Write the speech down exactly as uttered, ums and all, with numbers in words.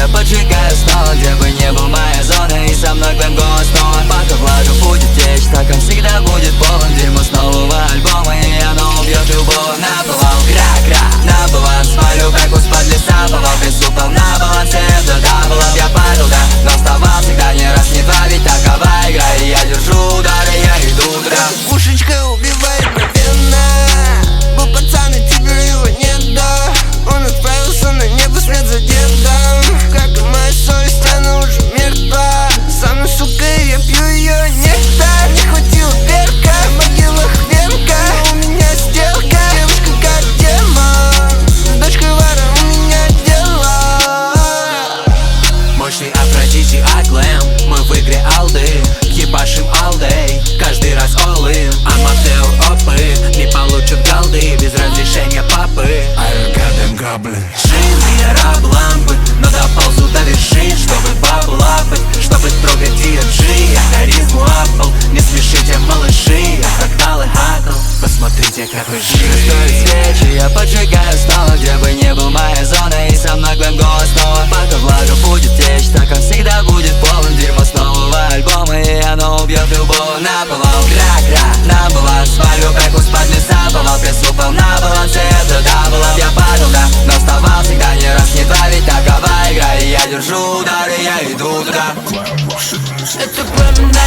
я поджигаю снова, где бы не был моя зона, и со мной глэм голос снова. Пока влажу будет течь, так он всегда будет полон дерьмо с нового альбома, и оно убьет любого. Наповал, кра-кра, на баланс, смотрю, как из-под леса повал, пресс упал на балансе, это даблов я падал, да, но вставал всегда не раз, не два, ведь такова игра, и я держу удары, я иду туда. Пушечка убивает мгновенно, был пацан и теперь его нет, да. Он отправился на небо вслед за дедом, как и моя совесть, она уже мертва. Со мной, сука, и я пью ее нектар. Не хватило перка, в могилах венка, но у меня сделка, девушка как демон, с дочкой Вара у меня дела. Мощный Афродити от глэм, мы в игре алды, ебашим all day, каждый раз all in. Аматео опыт, не получат голды без разрешения папы. Джин, я раб лампы, но доползу до вершин, чтобы бабу лапать, чтобы трогать и джи. Я харизму апал, не смешите, малыши, я фракталы хакл, посмотрите, какой жир. Стоит свечи, я поджигаю снова, где бы не был моя зона, и со мной глэм голос снова. Пока влага будет течь, так он всегда будет полон дерьмо с нового альбома, и оно убьет любого. Наповал, кра-кра, на баланс, смотрю, как из-под леса повал, пресс упал на балансе, это даблов я падал, да, но вставал всегда не раз, не два, ведь такова игра, и я держу удары, я иду туда. Это глэм